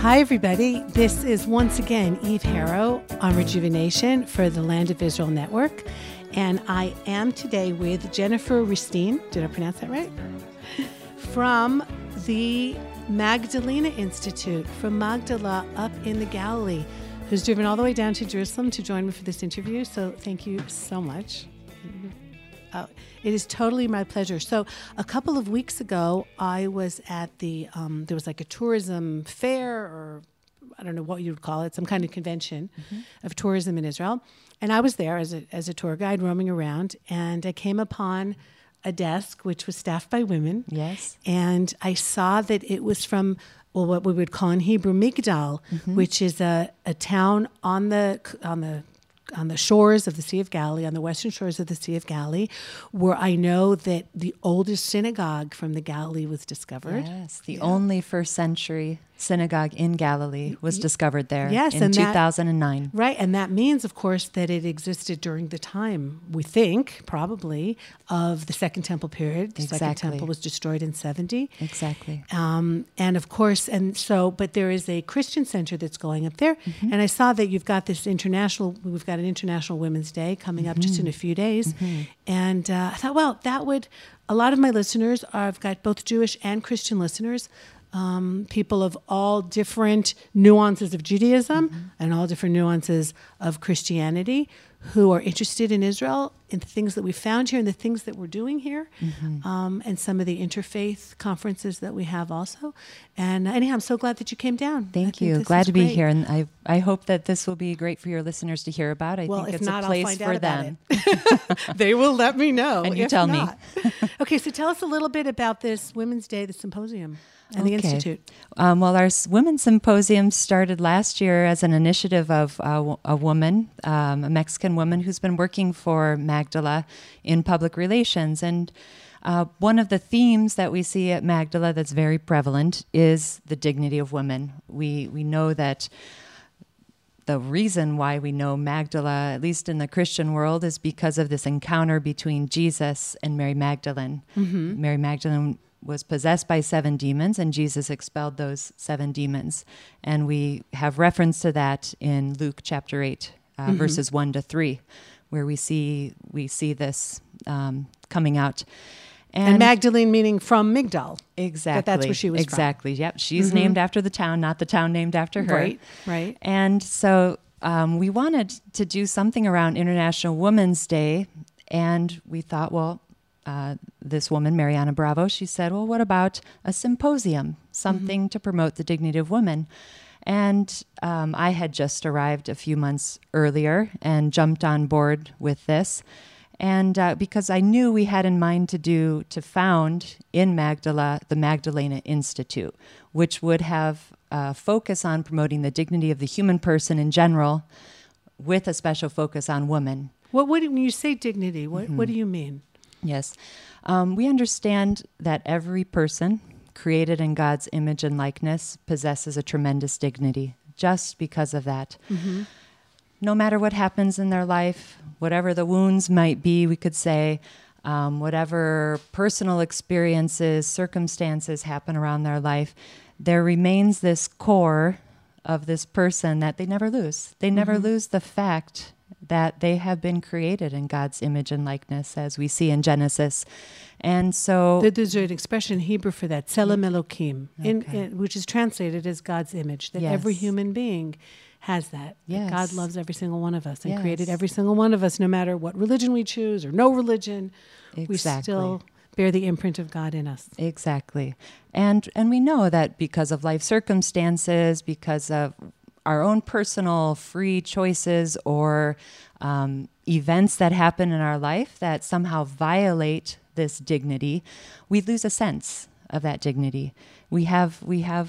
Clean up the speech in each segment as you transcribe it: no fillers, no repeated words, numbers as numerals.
Hi, everybody. This is once again Eve Harrow on Rejuvenation for the Land of Israel Network. And I am today with Jennifer Ristine. Did I pronounce that right? From the Magdalena Institute, from Magdala up in the Galilee, who's driven all the way down to Jerusalem to join me for this interview. So thank you so much. It is totally my pleasure. So a couple of weeks ago, I was at the, there was like a tourism fair, or I don't know what you would call it, some kind of convention of tourism in Israel. And I was there as a tour guide roaming around, and I came upon a desk which was staffed by women. Yes. And I saw that it was from, well, what we would call in Hebrew Migdal, which is a town on the shores of the Sea of Galilee, on the western shores of the Sea of Galilee, where I know that the oldest synagogue from the Galilee was discovered. Yes, the only first century synagogue in Galilee was discovered there in 2009. Right, and that means, of course, that it existed during the time, we think, probably, of the Second Temple period. The Second Temple was destroyed in 70. Exactly. And of course, but there is a Christian center that's going up there, and I saw that we've got an International Women's Day coming up just in a few days, and I thought, well, a lot of my listeners I've got both Jewish and Christian listeners, people of all different nuances of Judaism and all different nuances of Christianity who are interested in Israel, in the things that we found here and the things that we're doing here, and some of the interfaith conferences that we have also. And anyhow, I'm so glad that you came down. Thank you. Glad to be here. And I hope that this will be great for your listeners to hear about. I think it's a place for them. They will let me know. And you tell me. Okay, so tell us a little bit about this Women's Day, the symposium. And the Institute. Well, our Women's Symposium started last year as an initiative of a woman, a Mexican woman who's been working for Magdala in public relations. And one of the themes that we see at Magdala that's very prevalent is the dignity of women. We know that the reason why we know Magdala, at least in the Christian world, is because of this encounter between Jesus and Mary Magdalene. Mary Magdalene was possessed by 7 demons, and Jesus expelled those 7 demons. And we have reference to that in Luke chapter 8, verses 1 to 3, where we see this coming out. And Magdalene meaning from Migdal. Exactly. That's where she was from. Exactly, yep. She's named after the town, not the town named after her. Right. And so we wanted to do something around International Women's Day, and we thought, well, this woman, Mariana Bravo, she said, well, what about a symposium, something to promote the dignity of women? And I had just arrived a few months earlier and jumped on board with this. And because I knew we had in mind to found in Magdala the Magdalena Institute, which would have a focus on promoting the dignity of the human person in general, with a special focus on women. When you say dignity, what do you mean? Yes. We understand that every person created in God's image and likeness possesses a tremendous dignity just because of that. No matter what happens in their life, whatever the wounds might be, we could say, whatever personal experiences, circumstances happen around their life, there remains this core of this person that they never lose. They never lose the fact that they have been created in God's image and likeness, as we see in Genesis. And so there's an expression in Hebrew for that, Tselem Elokim, which is translated as God's image, that every human being has that. That God loves every single one of us and created every single one of us, no matter what religion we choose or no religion. We still bear the imprint of God in us. Exactly. And we know that because of life circumstances, because of our own personal free choices or events that happen in our life that somehow violate this dignity, we lose a sense of that dignity. We have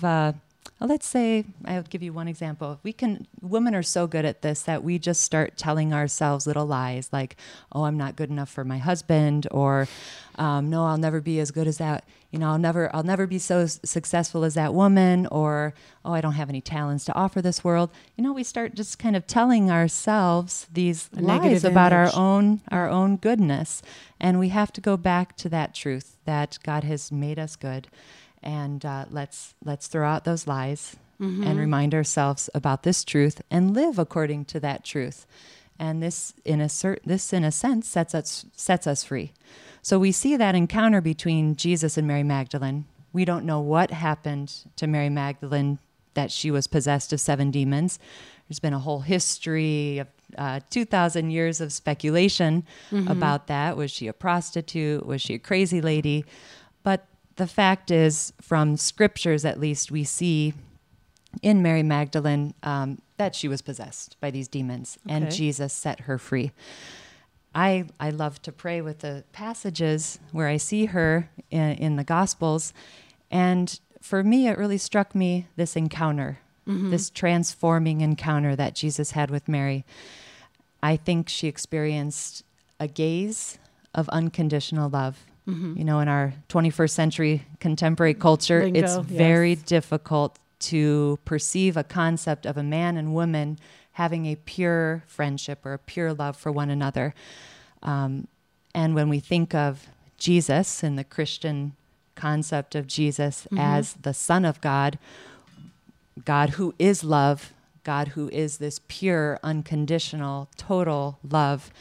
let's say, I'll give you one example. Women are so good at this that we just start telling ourselves little lies like, oh, I'm not good enough for my husband, or no, I'll never be as good as that. I'll never be so successful as that woman, or, oh, I don't have any talents to offer this world. We start just kind of telling ourselves these lies about our own goodness. And we have to go back to that truth that God has made us good. And let's throw out those lies. and remind ourselves about this truth and live according to that truth. And this, in a sense, sets us free. So we see that encounter between Jesus and Mary Magdalene. We don't know what happened to Mary Magdalene, that she was possessed of 7 demons. There's been a whole history of 2,000 years of speculation about that. Was she a prostitute? Was she a crazy lady? But the fact is, from scriptures at least, we see in Mary Magdalene that she was possessed by these demons, and Jesus set her free. I love to pray with the passages where I see her in the Gospels, and for me, it really struck me, this encounter, this transforming encounter that Jesus had with Mary. I think she experienced a gaze of unconditional love. You know, in our 21st century contemporary culture, it's very difficult to perceive a concept of a man and woman having a pure friendship or a pure love for one another. And when we think of Jesus and the Christian concept of Jesus as the Son of God, God who is love, God who is this pure, unconditional, total love,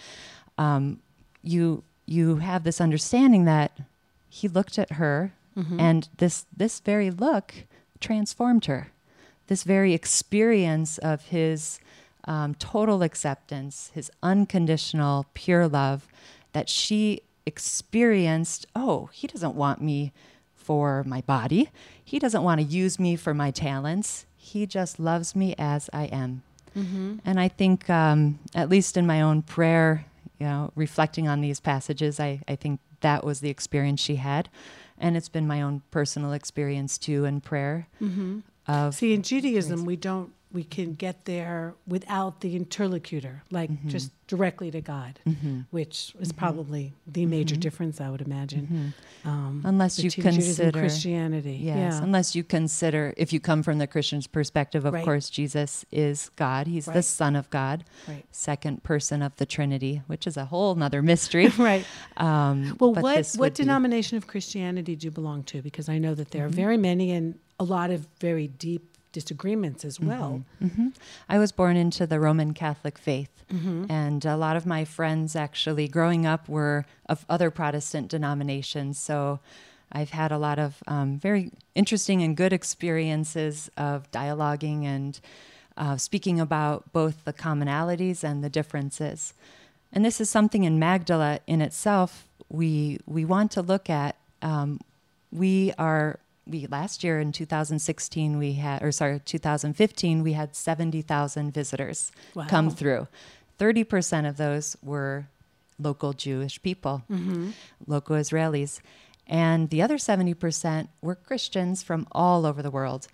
you have this understanding that he looked at her, and this very look transformed her. This very experience of his total acceptance, his unconditional, pure love, that she experienced, oh, he doesn't want me for my body. He doesn't want to use me for my talents. He just loves me as I am. And I think, at least in my own prayer, you know, reflecting on these passages, I think that was the experience she had. And it's been my own personal experience too in prayer. See, in Judaism, we can get there without the interlocutor, like just directly to God, which is probably the major difference, I would imagine. Unless you consider Christianity. Yes, unless you consider, if you come from the Christian's perspective, of course, Jesus is God. He's the Son of God, second person of the Trinity, which is a whole nother mystery. Well, what denomination of Christianity do you belong to? Because I know that there are very many and a lot of very deep disagreements as well. I was born into the Roman Catholic faith, and a lot of my friends actually growing up were of other Protestant denominations. So I've had a lot of very interesting and good experiences of dialoguing and speaking about both the commonalities and the differences. And this is something in Magdala in itself we want to look at. Last year in 2015, we had 70,000 visitors come through. 30% of those were local Jewish people, local Israelis. And the other 70% were Christians from all over the world.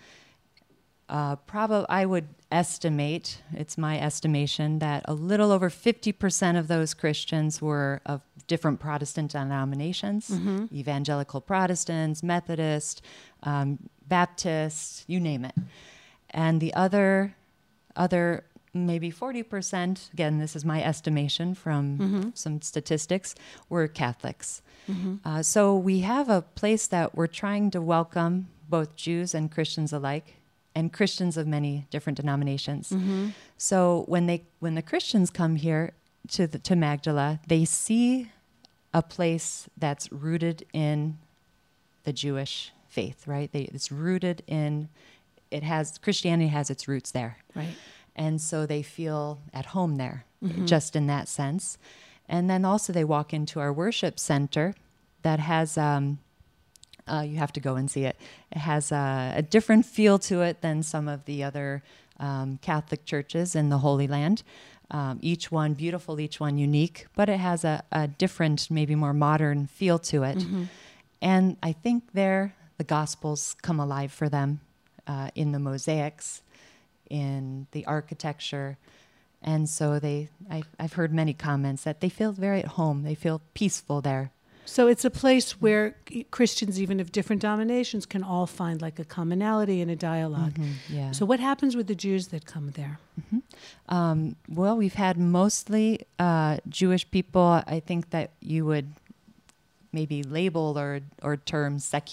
I would estimate, it's my estimation, that a little over 50% of those Christians were of different Protestant denominations, evangelical Protestants, Methodist, Baptist, you name it. And the other maybe 40%, again, this is my estimation from some statistics, were Catholics. So we have a place that we're trying to welcome both Jews and Christians alike, and Christians of many different denominations. So when the Christians come here to Magdala, they see a place that's rooted in the Jewish faith, right? It's rooted in, Christianity has its roots there. Right. And so they feel at home there, just in that sense. And then also they walk into our worship center that has, you have to go and see it. It has a different feel to it than some of the other Catholic churches in the Holy Land. Each one beautiful, each one unique, but it has a different, maybe more modern feel to it. And I think there the Gospels come alive for them in the mosaics, in the architecture. And so I've heard many comments that they feel very at home. They feel peaceful there. So it's a place where Christians, even of different denominations, can all find like a commonality and a dialogue. So what happens with the Jews that come there? Well, we've had mostly Jewish people, I think that you would maybe label or term secular.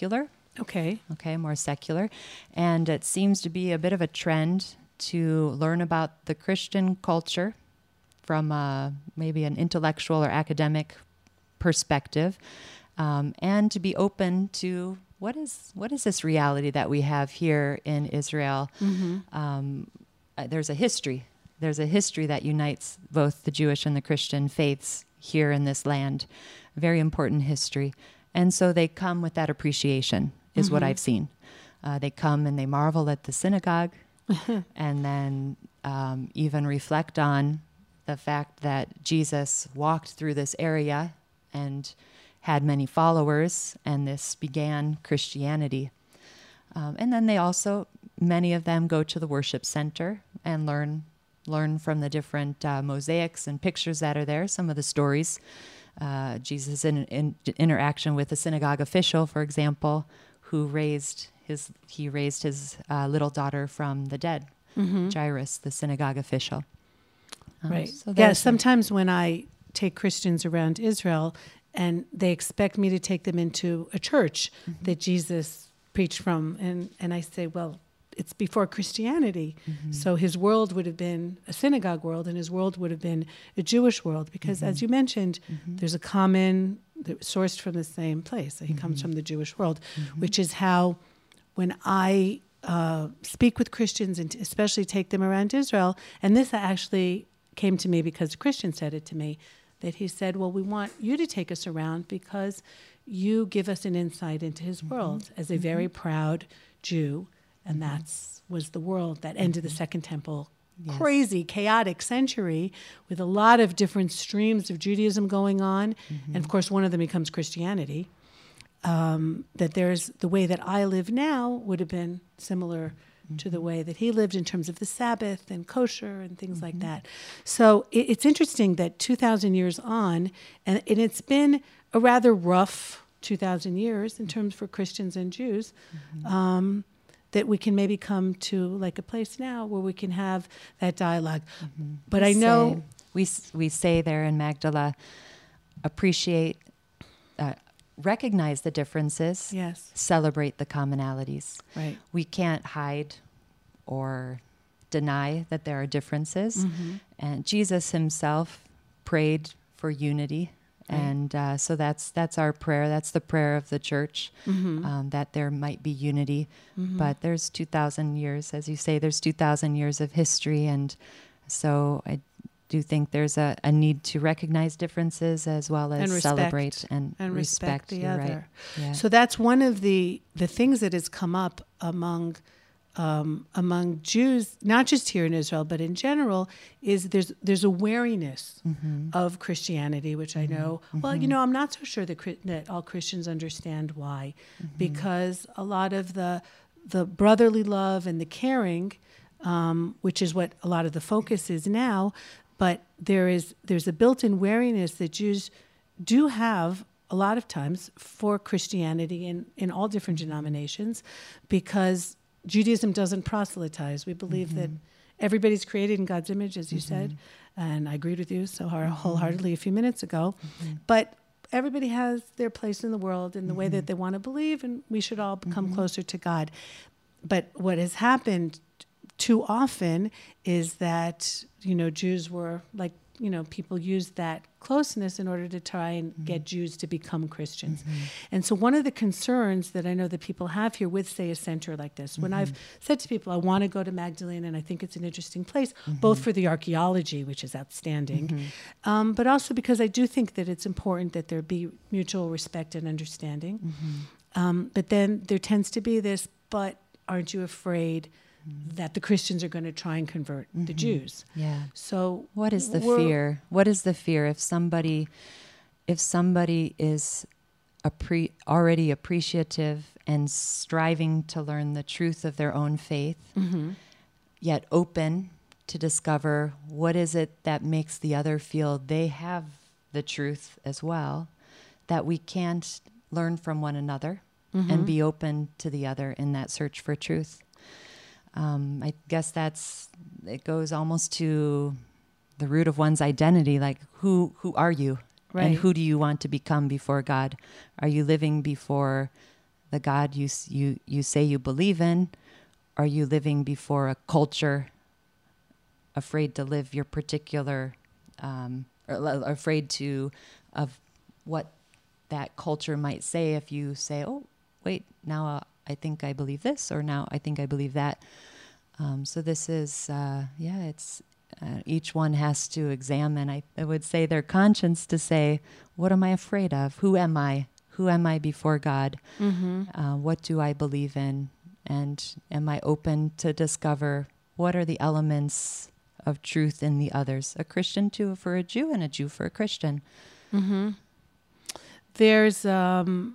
Okay, more secular. And it seems to be a bit of a trend to learn about the Christian culture from maybe an intellectual or academic perspective, and to be open to what is this reality that we have here in Israel. There's a history. There's a history that unites both the Jewish and the Christian faiths here in this land. Very important history. And so they come with that appreciation, is what I've seen. They come and they marvel at the synagogue and then even reflect on the fact that Jesus walked through this area and had many followers, and this began Christianity. And then they also, many of them go to the worship center and learn from the different mosaics and pictures that are there, some of the stories. Jesus in interaction with a synagogue official, for example, who raised his little daughter from the dead, Jairus, the synagogue official. Right. So sometimes when I take Christians around Israel and they expect me to take them into a church that Jesus preached from, and I say, well, it's before Christianity. So his world would have been a synagogue world, and his world would have been a Jewish world, because as you mentioned, there's a common, sourced from the same place. He comes from the Jewish world, which is how when I speak with Christians and especially take them around Israel, and this actually came to me because a Christian said it to me, that he said, well, we want you to take us around because you give us an insight into his world as a very proud Jew. And was the world that ended the Second Temple. Yes. Crazy, chaotic century with a lot of different streams of Judaism going on. And of course, one of them becomes Christianity. That there's the way that I live now would have been similar to the way that he lived in terms of the Sabbath and kosher and things like that. So it's interesting that 2,000 years on, and it's been a rather rough 2,000 years in terms for Christians and Jews, that we can maybe come to like a place now where we can have that dialogue. But I know... We say there in Magdala, appreciate, recognize the differences, yes, celebrate the commonalities. Right. We can't hide or deny that there are differences. And Jesus himself prayed for unity. And so that's our prayer. That's the prayer of the church, that there might be unity. But there's 2,000 years, as you say, there's 2,000 years of history. And so I do think there's a need to recognize differences as well as celebrate and respect the You're other. Right. Yeah. So that's one of the things that has come up among Jews, not just here in Israel, but in general, is there's a wariness of Christianity, which I know, well, I'm not so sure that all Christians understand why, because a lot of the brotherly love and the caring, which is what a lot of the focus is now, but there's a built-in wariness that Jews do have a lot of times for Christianity in all different denominations, because Judaism doesn't proselytize. We believe that everybody's created in God's image, as you said, and I agreed with you so wholeheartedly a few minutes ago. But everybody has their place in the world in the way that they want to believe, and we should all become closer to God. But what has happened too often is that, Jews were like, people used that closeness in order to try and get Jews to become Christians. And so one of the concerns that I know that people have here with, say, a center like this, when I've said to people, I want to go to Magdalene and I think it's an interesting place, both for the archaeology, which is outstanding, but also because I do think that it's important that there be mutual respect and understanding. But then there tends to be this, but aren't you afraid that the Christians are going to try and convert the Jews? Yeah. So what is the fear? What is the fear if somebody is already appreciative and striving to learn the truth of their own faith, yet open to discover what is it that makes the other feel they have the truth as well, that we can't learn from one another and be open to the other in that search for truth. I guess it goes almost to the root of one's identity, like who are you? Right. And who do you want to become before God? Are you living before the God you say you believe in? Are you living before a culture afraid to live your particular, or afraid of what that culture might say if you say, oh, wait, now I think I believe this, or now I think I believe that. So this is, it's each one has to examine, I would say, their conscience to say, what am I afraid of? Who am I? Who am I before God? What do I believe in? And am I open to discover what are the elements of truth in the others? A Christian too for a Jew, and a Jew for a Christian. There's the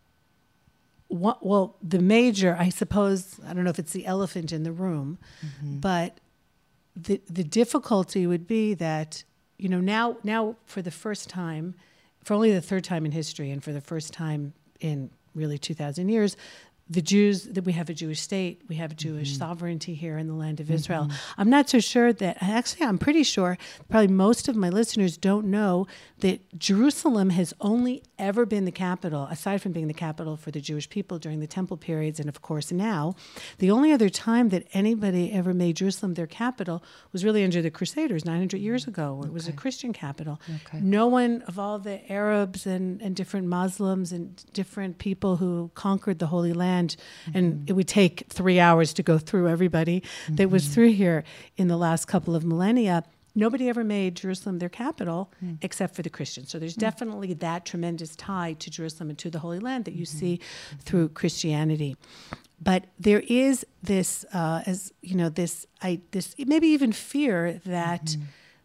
major, I suppose, I don't know if it's the elephant in the room, but the difficulty would be that, now for the first time, for only the third time in history, and for the first time in really 2,000 years, the Jews, that we have a Jewish state, we have Jewish sovereignty here in the land of Israel. I'm not so sure that, actually I'm pretty sure, probably most of my listeners don't know that Jerusalem has only ever been the capital, aside from being the capital for the Jewish people during the temple periods, and of course now, the only other time that anybody ever made Jerusalem their capital was really under the Crusaders 900 years ago, where it was a Christian capital. No one of all the Arabs and different Muslims and different people who conquered the Holy Land, and it would take 3 hours to go through everybody that was through here in the last couple of millennia. Nobody ever made Jerusalem their capital except for the Christians. So there's definitely that tremendous tie to Jerusalem and to the Holy Land that you see through Christianity. But there is this, this maybe even fear that,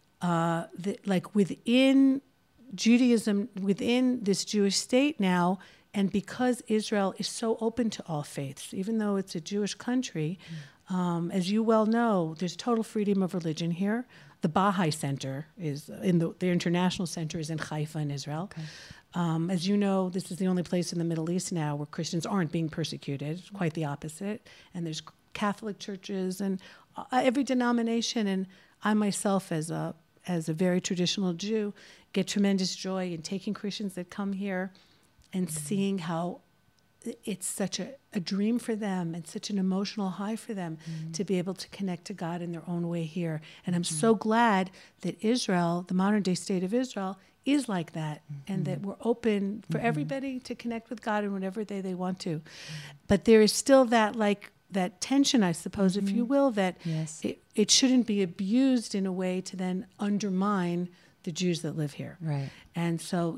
like within Judaism, within this Jewish state now, and because Israel is so open to all faiths, even though it's a Jewish country, as you well know, there's total freedom of religion here. The Baha'i Center is the International Center is in Haifa in Israel. As you know, this is the only place in the Middle East now where Christians aren't being persecuted, quite the opposite. And there's Catholic churches and every denomination. And I myself, as a very traditional Jew, get tremendous joy in taking Christians that come here and seeing how it's such a dream for them and such an emotional high for them to be able to connect to God in their own way here. And I'm so glad that Israel, the modern day state of Israel, is like that, and that we're open for everybody to connect with God in whatever way they want to. But there is still that tension, I suppose, if you will, that it shouldn't be abused in a way to then undermine the Jews that live here. Right. And so,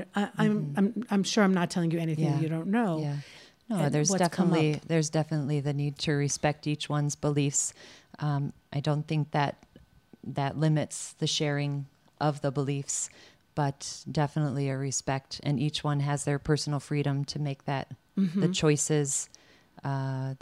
I'm sure I'm not telling you anything that you don't know. Yeah. No, there's definitely the need to respect each one's beliefs. I don't think that limits the sharing of the beliefs, but definitely a respect, and each one has their personal freedom to make that the choices that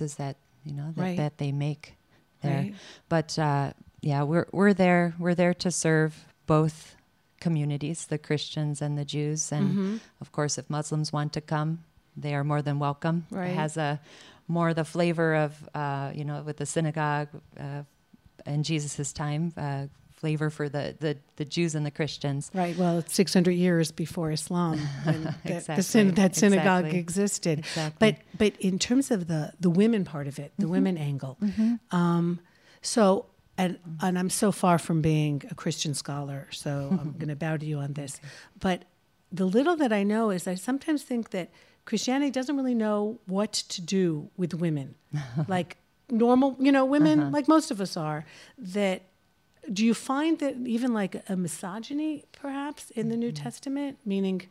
that they make there. Right. But we're there to serve both communities, the Christians and the Jews, and of course, if Muslims want to come, they are more than welcome. Right. It has more the flavor of with the synagogue in Jesus's time. Flavor for the Jews and the Christians. Right. Well, it's 600 years before Islam when Exactly. that synagogue existed. Exactly. But in terms of the women part of it, the women angle. So and I'm so far from being a Christian scholar, so I'm going to bow to you on this. But the little that I know is I sometimes think that Christianity doesn't really know what to do with women, like normal, women, like most of us are. That do you find that even like a misogyny, perhaps, in the New Testament, meaning,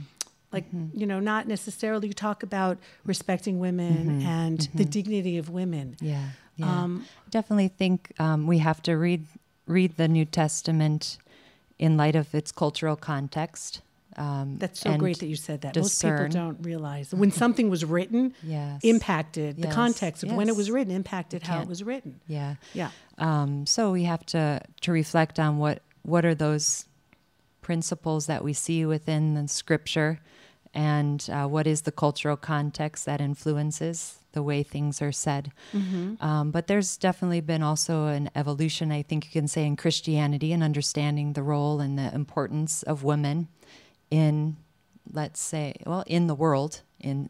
not necessarily you talk about respecting women and the dignity of women. Yeah. Definitely think we have to read the New Testament in light of its cultural context. That's so great that you said that. Discern. Most people don't realize when something was written, impacted the context of when it was written, impacted how it was written. Yeah. Yeah. So we have to reflect on what are those principles that we see within the Scripture, and what is the cultural context that influences the way things are said. But there's definitely been also an evolution, I think you can say, in Christianity, and understanding the role and the importance of women in, let's say, in the world, in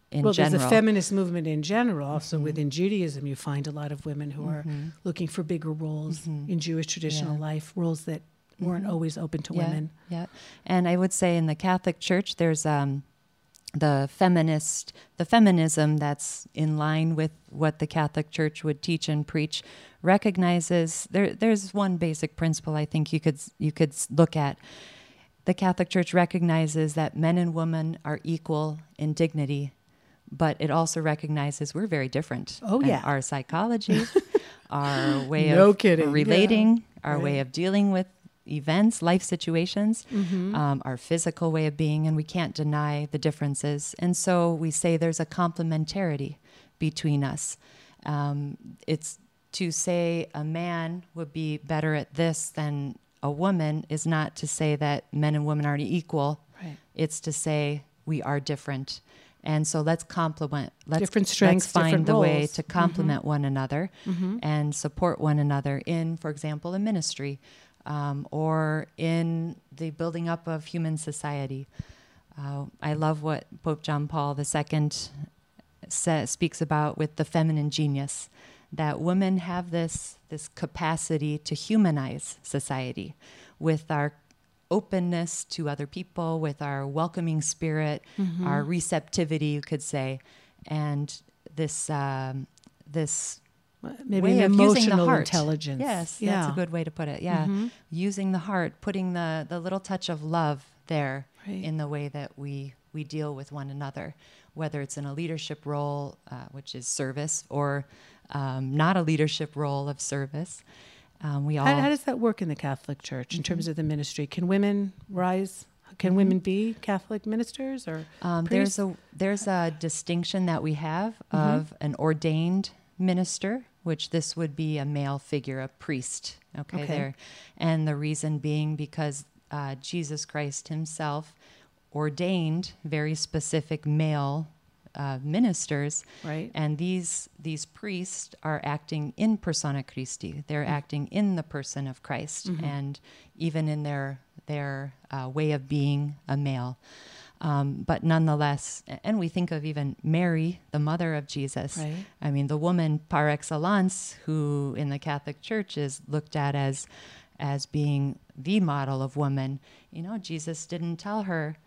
in general. There's a feminist movement in general. Also within Judaism, you find a lot of women who are looking for bigger roles in Jewish traditional life, roles that weren't always open to women. Yeah, and I would say in the Catholic Church, there's the feminism that's in line with what the Catholic Church would teach and preach recognizes there's one basic principle I think you could look at. The Catholic Church recognizes that men and women are equal in dignity, but it also recognizes we're very different. Oh, yeah. And our psychology, our way of relating, our way of dealing with events, life situations, our physical way of being, and we can't deny the differences. And so we say there's a complementarity between us. It's to say a man would be better at this than a woman is not to say that men and women aren't equal. Right. It's to say we are different. And so let's complement. Different strengths, let's find different the roles. way to complement one another and support one another in, for example, a ministry or in the building up of human society. I love what Pope John Paul II speaks about with the feminine genius, that women have this capacity to humanize society with our openness to other people, with our welcoming spirit, our receptivity, you could say, and this maybe way an of using the emotional heart. intelligence. Yes, that's a good way to put it. Yeah, using the heart, putting the little touch of love there in the way that we deal with one another, whether it's in a leadership role, which is service, or not a leadership role of service. How does that work in the Catholic Church in terms of the ministry? Can women rise? Can women be Catholic ministers or priests? There's a distinction that we have of an ordained minister, which this would be a male figure, a priest. Okay. There, and the reason being because Jesus Christ himself ordained very specific male ministers, right? And these priests are acting in persona Christi. They're acting in the person of Christ, and even in their way of being a male. But nonetheless, and we think of even Mary, the mother of Jesus. Right. I mean, the woman par excellence, who in the Catholic Church is looked at as being the model of woman. You know, Jesus didn't tell her,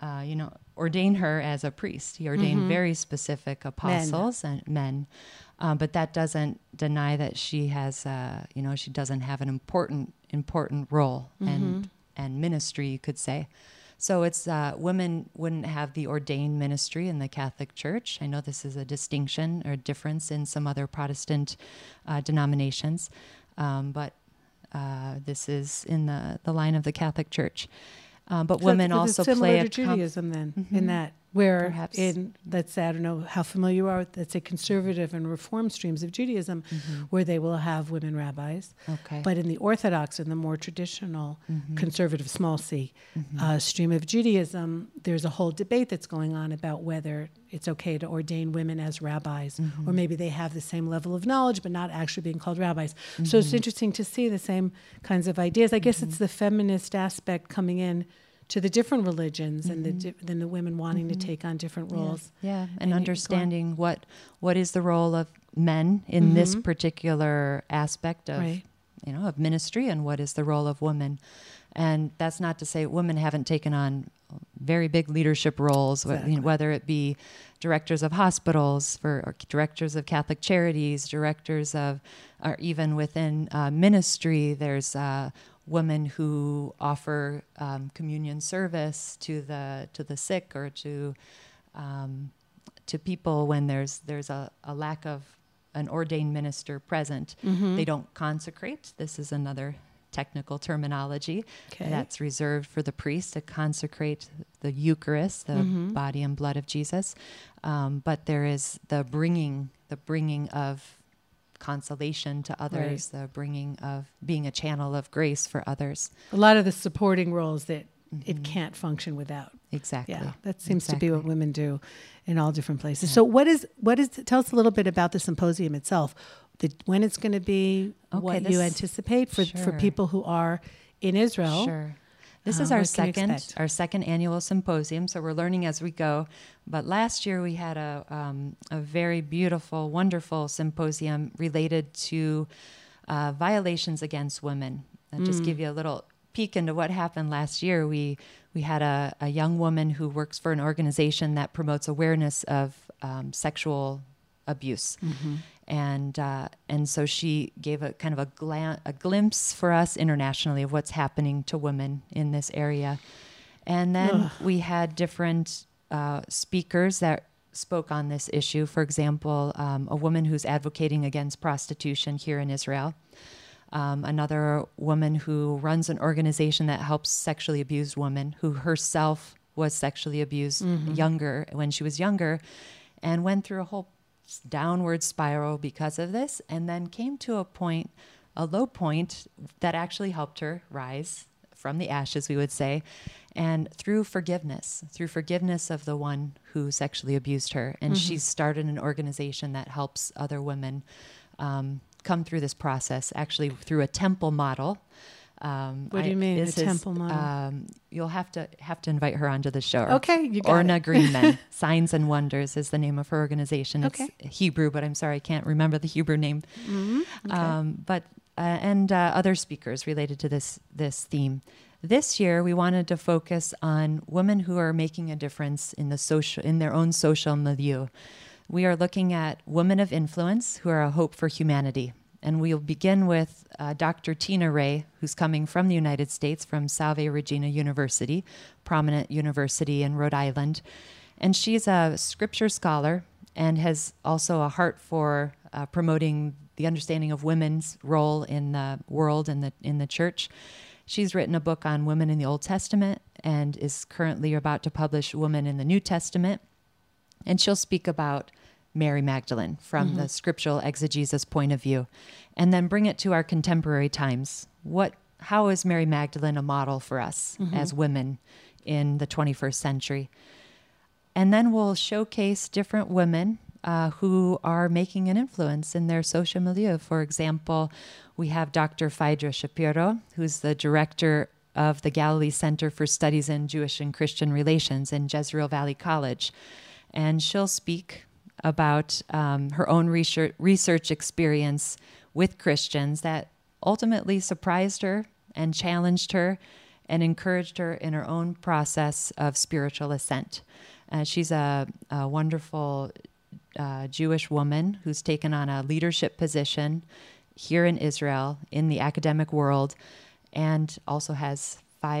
ordain her as a priest. He ordained very specific apostles and men. But that doesn't deny that she has, she doesn't have an important role and ministry, you could say. So it's women wouldn't have the ordained ministry in the Catholic Church. I know this is a distinction or difference in some other Protestant denominations, but this is in the line of the Catholic Church. But women also similar play to Judaism then, in that where let's say, I don't know how familiar you are with, let's say, conservative and reform streams of Judaism, where they will have women rabbis. Okay. But in the Orthodox and the more traditional conservative, small c, stream of Judaism, there's a whole debate that's going on about whether it's okay to ordain women as rabbis, or maybe they have the same level of knowledge, but not actually being called rabbis. So it's interesting to see the same kinds of ideas. I guess it's the feminist aspect coming in to the different religions and then the women wanting to take on different roles. Yeah, and understanding what is the role of men in this particular aspect of of ministry, and what is the role of women. And that's not to say women haven't taken on very big leadership roles, whether it be directors of hospitals, or directors of Catholic charities, directors of, or even within ministry, there's women who offer communion service to the sick, or to people when there's a lack of an ordained minister present. They don't consecrate. This is another technical terminology that's reserved for the priest to consecrate the Eucharist, the body and blood of Jesus. But there is the bringing of consolation to others, the bringing of being a channel of grace for others. A lot of the supporting roles that it can't function without. Exactly. Yeah, that seems to be what women do in all different places. So what is tell us a little bit about the symposium itself, when it's going to be, what you anticipate for people who are in Israel. Sure. This is our What can you expect? second annual symposium, so we're learning as we go. But last year we had a very beautiful, wonderful symposium related to violations against women. I'll just give you a little peek into what happened last year. We had a young woman who works for an organization that promotes awareness of sexual abuse. And so she gave a kind of a glimpse for us internationally of what's happening to women in this area. And then we had different speakers that spoke on this issue. For example, a woman who's advocating against prostitution here in Israel. Another woman who runs an organization that helps sexually abused women, who herself was sexually abused when she was younger, and went through a whole downward spiral because of this, and then came to a low point that actually helped her rise from the ashes, we would say, and through forgiveness of the one who sexually abused her. And she's started an organization that helps other women come through this process, actually through a temple model. What do you mean, a temple model? You'll have to invite her onto the show. Okay, you got Orna it. Greenman. Signs and Wonders is the name of her organization. It's Okay. Hebrew, but I'm sorry, I can't remember the Hebrew name. Okay. And other speakers related to this theme. This year, we wanted to focus on women who are making a difference in their own social milieu. We are looking at women of influence who are a hope for humanity. And we'll begin with Dr. Tina Ray, who's coming from the United States, from Salve Regina University, prominent university in Rhode Island. And she's a scripture scholar and has also a heart for promoting the understanding of women's role in the world and in the church. She's written a book on women in the Old Testament and is currently about to publish Women in the New Testament. And she'll speak about Mary Magdalene from the scriptural exegesis point of view, and then bring it to our contemporary times. How is Mary Magdalene a model for us as women in the 21st century? And then we'll showcase different women who are making an influence in their social milieu. For example, we have Dr. Phaedra Shapiro, who's the director of the Galilee Center for Studies in Jewish and Christian Relations in Jezreel Valley College. And she'll speak about her own research experience with Christians that ultimately surprised her and challenged her and encouraged her in her own process of spiritual ascent. She's a wonderful Jewish woman who's taken on a leadership position here in Israel in the academic world, and also has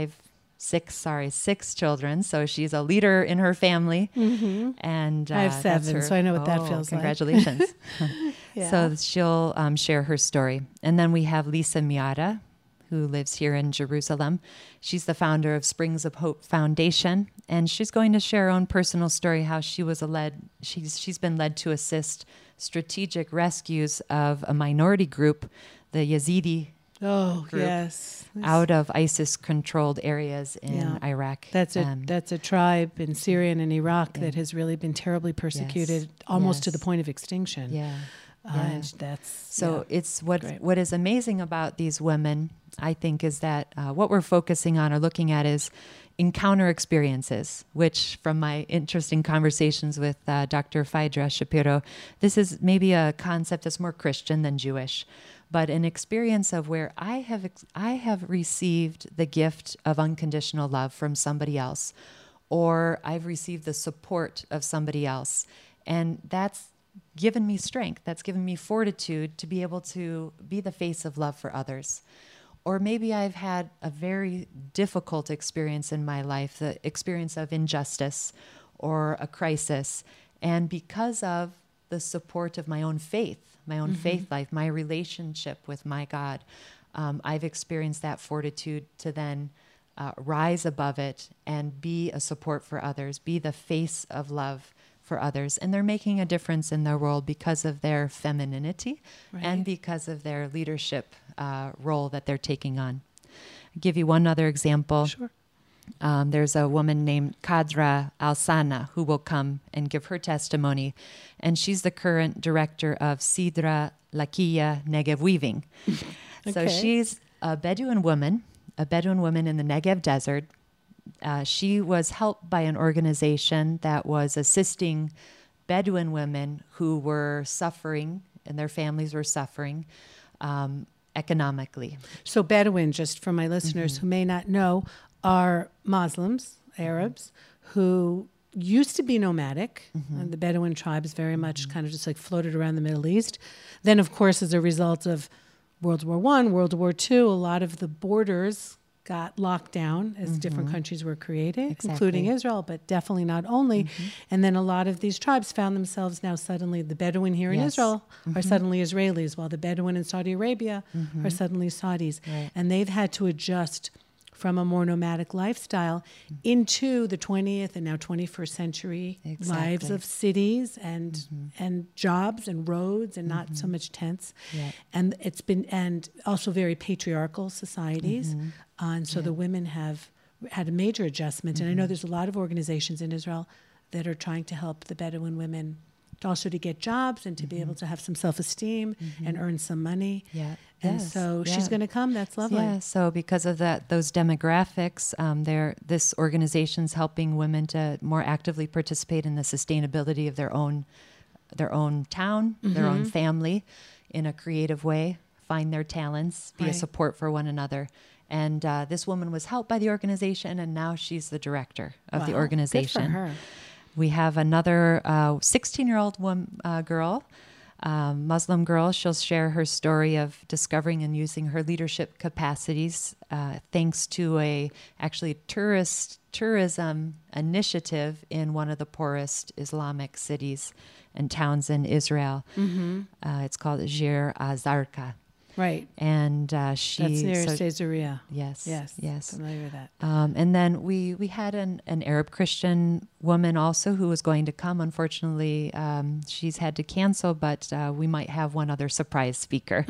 six children. So she's a leader in her family. And I have 7, so I know what that feels congratulations. Yeah. So she'll share her story. And then we have Lisa Miata, who lives here in Jerusalem. She's the founder of Springs of Hope Foundation, and she's going to share her own personal story, how she was she's been led to assist strategic rescues of a minority group, the Yazidi group, yes, out of ISIS-controlled areas in Iraq. That's a tribe in Syria and in Iraq that has really been terribly persecuted, almost to the point of extinction. And it's what is amazing about these women, I think, is that what we're focusing on or looking at is encounter experiences, which from my interesting conversations with Dr. Phaedra Shapiro, this is maybe a concept that's more Christian than Jewish, but an experience of where I have received the gift of unconditional love from somebody else, or I've received the support of somebody else. And that's given me strength. That's given me fortitude to be able to be the face of love for others. Or maybe I've had a very difficult experience in my life, the experience of injustice or a crisis. And because of the support of my own faith life, my relationship with my God, I've experienced that fortitude to then rise above it and be a support for others, be the face of love for others. And they're making a difference in their world because of their femininity and because of their leadership role that they're taking on. I'll give you one other example. Sure. There's a woman named Kadra Al-Sana who will come and give her testimony. And she's the current director of Sidra Lakiya Negev Weaving. So she's a Bedouin woman a Bedouin woman in the Negev desert. She was helped by an organization that was assisting Bedouin women who were suffering and their families were suffering economically. So Bedouin, just for my listeners who may not know, are Muslims, Arabs, who used to be nomadic. The Bedouin tribes very much kind of just like floated around the Middle East. Then, of course, as a result of World War I, World War II, a lot of the borders got locked down as different countries were created, including Israel, but definitely not only. And then a lot of these tribes found themselves now suddenly, the Bedouin here in Israel are suddenly Israelis, while the Bedouin in Saudi Arabia are suddenly Saudis. Right. And they've had to adjust from a more nomadic lifestyle into the 20th and now 21st century lives of cities and jobs and roads and not so much tents. Yeah. And it's been, and also very patriarchal societies. And so the women have had a major adjustment. And I know there's a lot of organizations in Israel that are trying to help the Bedouin women also to get jobs and to be able to have some self-esteem and earn some money. Yeah. And so she's going to come. That's lovely. Yeah. So because of those demographics, this organization's helping women to more actively participate in the sustainability of their own town, their own family, in a creative way. Find their talents, be a support for one another. And this woman was helped by the organization, and now she's the director of the organization. Good for her. We have another 16-year-old girl. Muslim girl. She'll share her story of discovering and using her leadership capacities thanks to a tourism initiative in one of the poorest Islamic cities and towns in Israel. It's called Jir Azarka. Right. And that's near Caesarea. Yes. Familiar with that. And then we had an Arab Christian woman also who was going to come. Unfortunately, she's had to cancel, but we might have one other surprise speaker.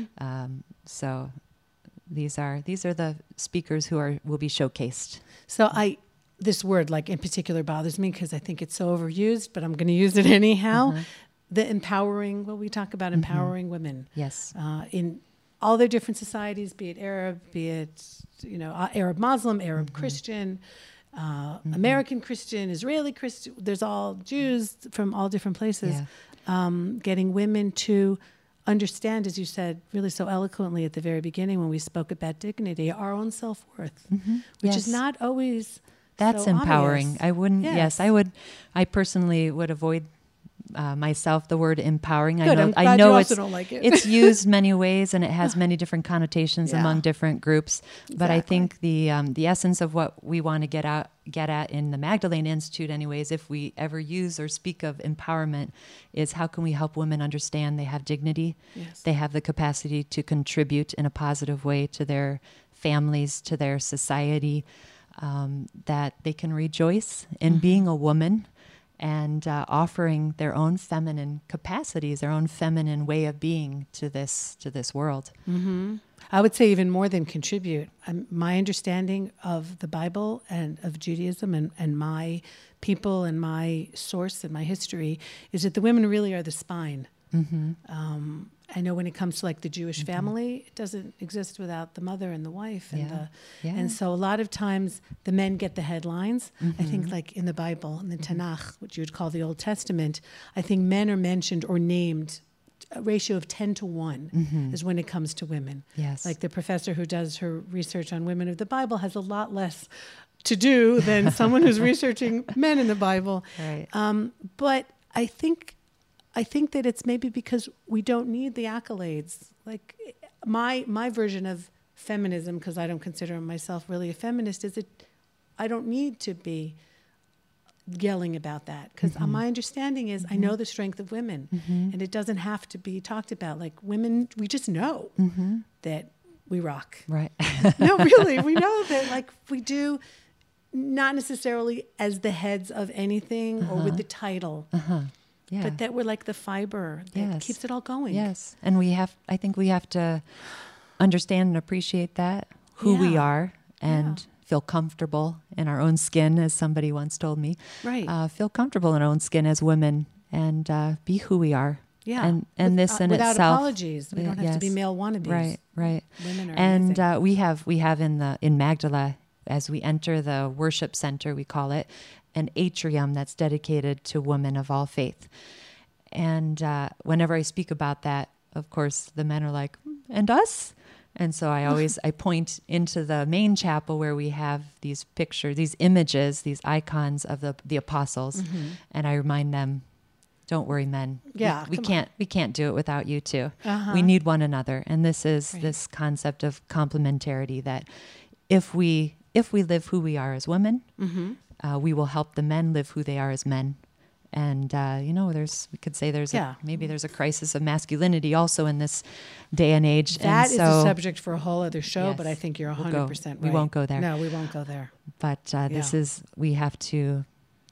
So these are the speakers who will be showcased. So this word like in particular bothers me because I think it's so overused, but I'm going to use it anyhow. The empowering, we talk about empowering women. Yes. In all their different societies, be it Arab, be it, Arab Muslim, Arab Christian, American Christian, Israeli Christian, there's all Jews from all different places. Getting women to understand, as you said really so eloquently at the very beginning when we spoke about dignity, our own self-worth, which is not always That's so empowering. obvious. I wouldn't, I personally would avoid myself the word empowering. Good, I know you also don't like it. It's used many ways and it has many different connotations among different groups. But I think the essence of what we want to get at in the Magdalene Institute, anyways, if we ever use or speak of empowerment, is how can we help women understand they have dignity, they have the capacity to contribute in a positive way to their families, to their society, that they can rejoice in being a woman. And offering their own feminine capacities, their own feminine way of being to this world. I would say even more than contribute. My understanding of the Bible and of Judaism and my people and my source and my history is that the women really are the spine. I know when it comes to like the Jewish family, it doesn't exist without the mother and the wife. And so a lot of times the men get the headlines. I think like in the Bible, in the Tanakh, which you would call the Old Testament, I think men are mentioned or named a ratio of 10 to 1 is when it comes to women. Yes. Like the professor who does her research on women of the Bible has a lot less to do than someone who's researching men in the Bible. Right. But I think that it's maybe because we don't need the accolades. Like my version of feminism, because I don't consider myself really a feminist, is that I don't need to be yelling about that. Because my understanding is I know the strength of women, and it doesn't have to be talked about. Like women, we just know that we rock. Right. No, really, we know that like we do, not necessarily as the heads of anything or with the title. Yeah. But that we're like the fiber that keeps it all going. Yes. And I think we have to understand and appreciate that, who we are, and feel comfortable in our own skin, as somebody once told me. Right. Feel comfortable in our own skin as women and be who we are. Yeah. And this in without itself, apologies. We don't have to be male wannabes. Right. Women are and amazing. we have in Magdala, as we enter the worship center, we call it, an atrium that's dedicated to women of all faith. And whenever I speak about that, of course, the men are like, and us? And so I point into the main chapel where we have these pictures, these images, these icons of the apostles. Mm-hmm. And I remind them, don't worry, men. Yeah, we can't do it without you too. Uh-huh. We need one another. And this is this concept of complementarity, that if we live who we are as women, mm-hmm. We will help the men live who they are as men. And, we could say maybe there's a crisis of masculinity also in this day and age. That is a subject for a whole other show, yes, but I think you're 100% right. We won't go there. No, we won't go there. But we have to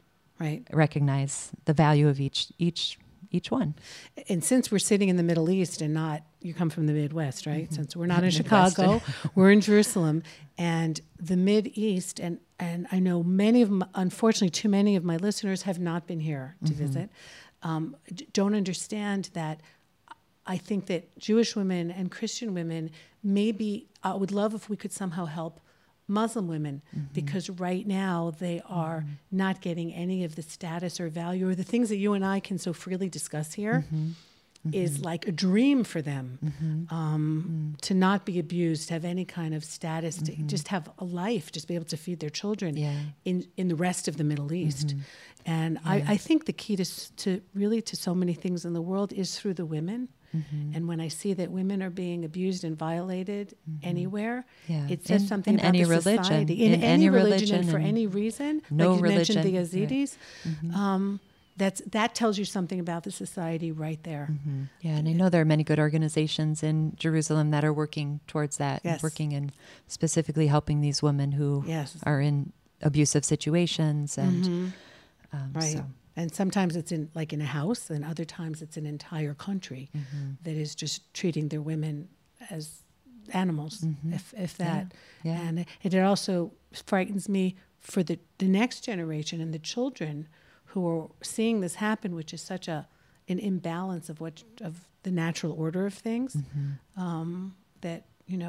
recognize the value of each one. And since we're sitting in the Middle East and not, you come from the Midwest, right? Mm-hmm. Since we're not in Midwest. Chicago, we're in Jerusalem, and the Mideast, and I know unfortunately, too many of my listeners have not been here to mm-hmm. visit, don't understand that. I think that Jewish women and Christian women I would love if we could somehow help Muslim women, mm-hmm. because right now they are mm-hmm. not getting any of the status or value or the things that you and I can so freely discuss here. Mm-hmm. Mm-hmm. Is like a dream for them, mm-hmm. To not be abused, have any kind of status, mm-hmm. to just have a life, just be able to feed their children in the rest of the Middle East. Mm-hmm. And I think the key to so many things in the world is through the women. Mm-hmm. And when I see that women are being abused and violated mm-hmm. anywhere, it says something about any the religion. society. In any religion and for any reason. No like you religion. mentioned the Yazidis. Right. Mm-hmm. That tells you something about the society right there. Mm-hmm. Yeah, and I know there are many good organizations in Jerusalem that are working towards that, working and specifically helping these women who are in abusive situations. And mm-hmm. Right. So. And sometimes it's in a house, and other times it's an entire country mm-hmm. that is just treating their women as animals, mm-hmm. if that. Yeah. And it also frightens me for the next generation and the children who are seeing this happen, which is such an imbalance of the natural order of things, mm-hmm. That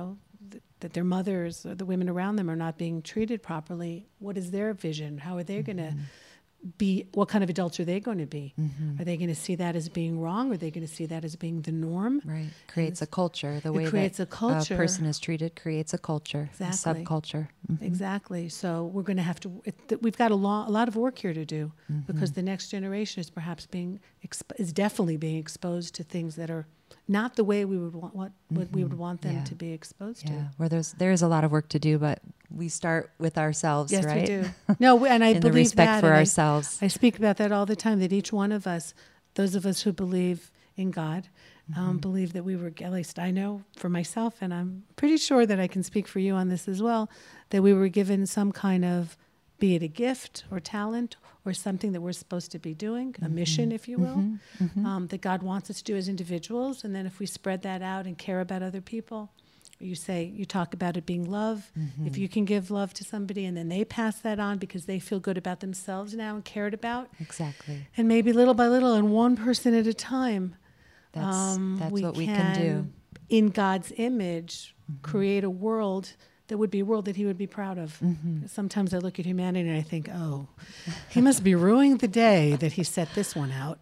that their mothers or the women around them are not being treated properly. What is their vision? How are they mm-hmm. going to be? What kind of adults are they going to be? Mm-hmm. Are they going to see that as being wrong? Or are they going to see that as being the norm? Right. Creates a culture. The way that a person is treated creates a culture, exactly. a subculture. Mm-hmm. Exactly. So we're going to have to. We've got a lot of work here to do mm-hmm. because the next generation is perhaps is definitely being exposed to things that are not the way we would want what mm-hmm. we would want them to be exposed to. Where there's a lot of work to do, but we start with ourselves, yes, right? Yes, we do. No, and I believe the respect that, for ourselves. I speak about that all the time. That each one of us, those of us who believe in God, mm-hmm. Believe that we were, at least I know for myself, and I'm pretty sure that I can speak for you on this as well, that we were given some kind of, be it a gift or talent or something that we're supposed to be doing, a mission, if you will, mm-hmm. Mm-hmm. That God wants us to do as individuals. And then if we spread that out and care about other people, you talk about it being love. Mm-hmm. If you can give love to somebody and then they pass that on because they feel good about themselves now and cared about. Exactly. And maybe little by little and one person at a time. That's what we can do. In God's image, mm-hmm. create a world that would be a world that he would be proud of. Mm-hmm. Sometimes I look at humanity and I think, oh, he must be ruining the day that he set this one out.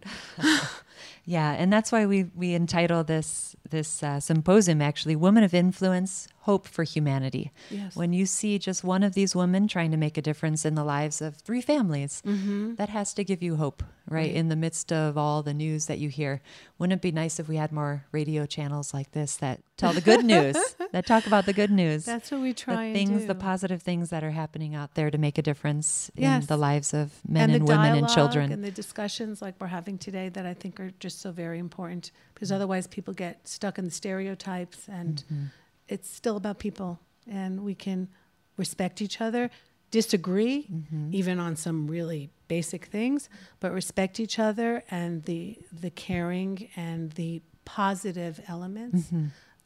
Yeah, and that's why we entitle this symposium actually "Women of Influence: Hope for Humanity." Yes. When you see just one of these women trying to make a difference in the lives of 3 families, mm-hmm. that has to give you hope, right? In the midst of all the news that you hear. Wouldn't it be nice if we had more radio channels like this that tell the good news, that talk about the good news? That's what we try and do. The positive things that are happening out there to make a difference in the lives of men and women and children. And the discussions like we're having today that I think are just so very important, because otherwise people get stuck in the stereotypes, and mm-hmm. it's still about people, and we can respect each other, disagree mm-hmm. even on some really basic things, but respect each other, and the caring and the positive elements mm-hmm.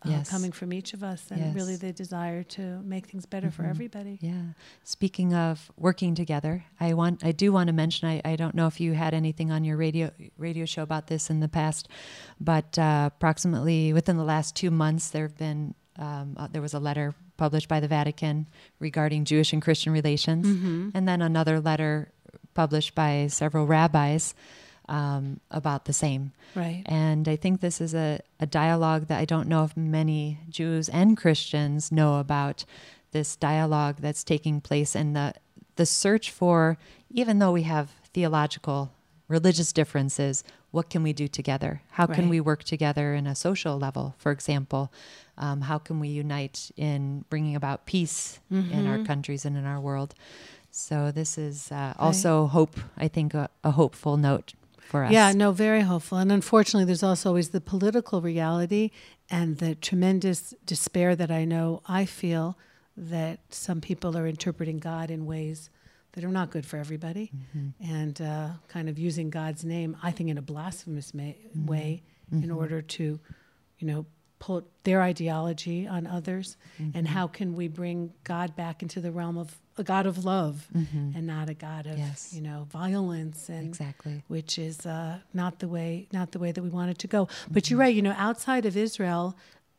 Yes. coming from each of us, and Yes. really the desire to make things better for everybody. Yeah. Speaking of working together, I do want to mention, I don't know if you had anything on your radio show about this in the past, but approximately within the last 2 months, there was a letter published by the Vatican regarding Jewish and Christian relations, and then another letter published by several rabbis about the same. Right. And I think this is a dialogue that I don't know if many Jews and Christians know about, this dialogue that's taking place, and the search for, even though we have theological, religious differences, what can we do together? How can Right. we work together in a social level, for example? How can we unite in bringing about peace in our countries and in our world? So this is also hope, I think, a hopeful note for us. Yeah, no, very hopeful. And unfortunately, there's also always the political reality and the tremendous despair that I feel that some people are interpreting God in ways that are not good for everybody, and kind of using God's name, I think, in a blasphemous way in order to, put their ideology on others. And how can we bring God back into the realm of a God of love and not a God of, Yes. violence, and Exactly. which is not the way that we want it to go. But you're right. Outside of Israel,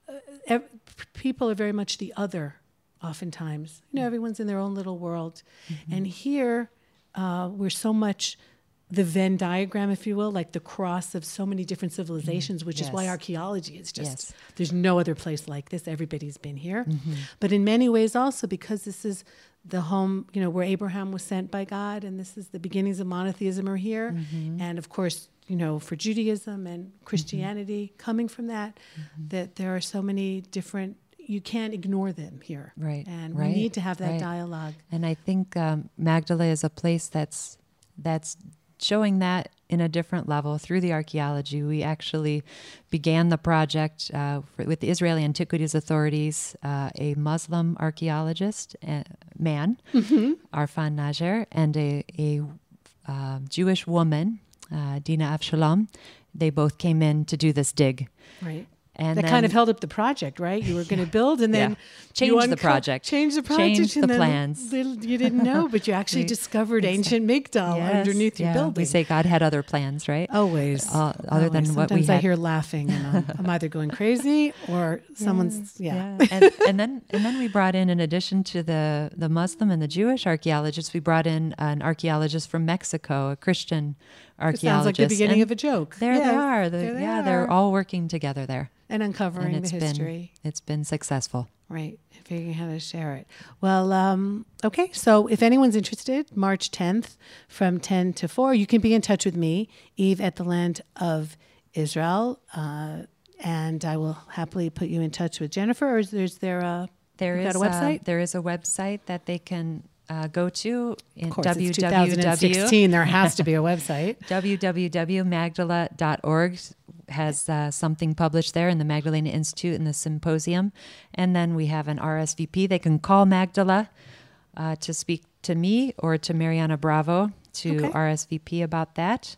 people are very much the other. Oftentimes, everyone's in their own little world, and here we're so much the Venn diagram, if you will, like the cross of so many different civilizations, which is why Yes. archaeology is just, Yes. there's no other place like this. Everybody's been here. But in many ways also, because this is the home, where Abraham was sent by God, and this is the beginnings of monotheism are here. And of course, for Judaism and Christianity coming from that there are so many different, you can't ignore them here. Right. And right, we need to have that right. dialogue. And I think Magdala is a place that's showing that in a different level through the archaeology. We actually began the project with the Israeli Antiquities Authorities, a Muslim archaeologist, man, Arfan Najer, and a Jewish woman, Dina Avshalom. They both came in to do this dig. Right. And that kind of held up the project, right? You were going to build, and then Change the project. Change the project. Change and the then plans. You didn't know, but you actually discovered ancient Migdal underneath your building. We say God had other plans, right? Always. Other than Sometimes what we had. I hear laughing, and I'm either going crazy or someone's, And then we brought in addition to the Muslim and the Jewish archaeologists, we brought in an archaeologist from Mexico, a Christian archaeologist. It sounds like the beginning of a joke. There they are. They're all working together there. And uncovering the history. It's been successful. Right. Figuring out how to share it. Well, okay. So if anyone's interested, March 10th from 10 to 4, you can be in touch with me, Eve at the Land of Israel. And I will happily put you in touch with Jennifer. Or is there a website? There is a website that they can go to in of course, it's 2016. There has to be a website. www.magdala.org has something published there in the Magdalena Institute in the symposium. And then we have an RSVP. They can call Magdala to speak to me or to Mariana Bravo to RSVP about that.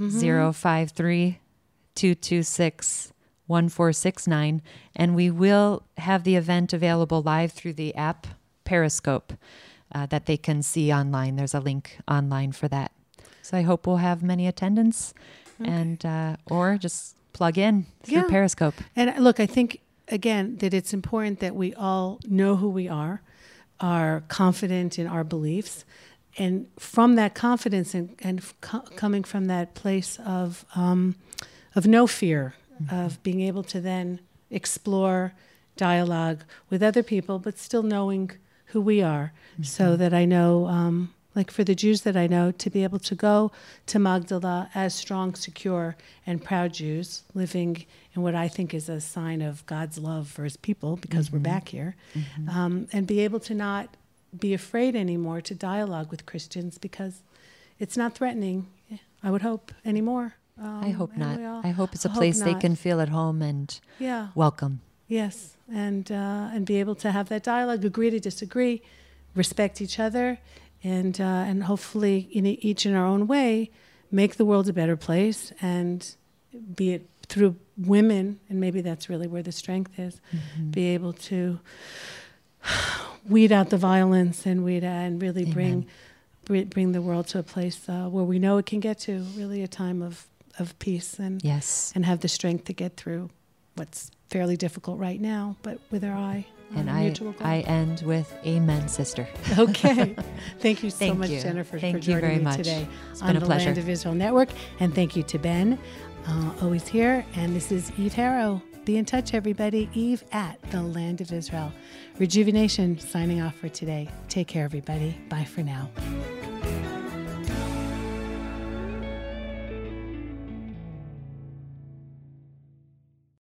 053-226-1469. And we will have the event available live through the app Periscope that they can see online. There's a link online for that. So I hope we'll have many attendants and or just plug in through Periscope. And look, I think, again, that it's important that we all know who we are confident in our beliefs. And from that confidence and coming from that place of no fear, of being able to then explore dialogue with other people, but still knowing who we are, so that I know, like for the Jews that I know, to be able to go to Magdala as strong, secure, and proud Jews living in what I think is a sign of God's love for his people, because we're back here, and be able to not be afraid anymore to dialogue with Christians, because it's not threatening, I would hope, anymore. I hope not. I hope it's a place they can feel at home and welcome. Yes, and be able to have that dialogue, agree to disagree, respect each other, and hopefully, each in our own way, make the world a better place, and be it through women, and maybe that's really where the strength is, be able to weed out the violence and really bring the world to a place where we know it can get to, really a time of peace and have the strength to get through what's fairly difficult right now, but with our eye on a mutual goal. I end with amen, sister. Okay. Thank you so much, Jennifer, for joining me today on the Land of Israel Network. And thank you to Ben, always here. And this is Eve Harrow. Be in touch, everybody. Eve at the Land of Israel. Rejuvenation signing off for today. Take care, everybody. Bye for now.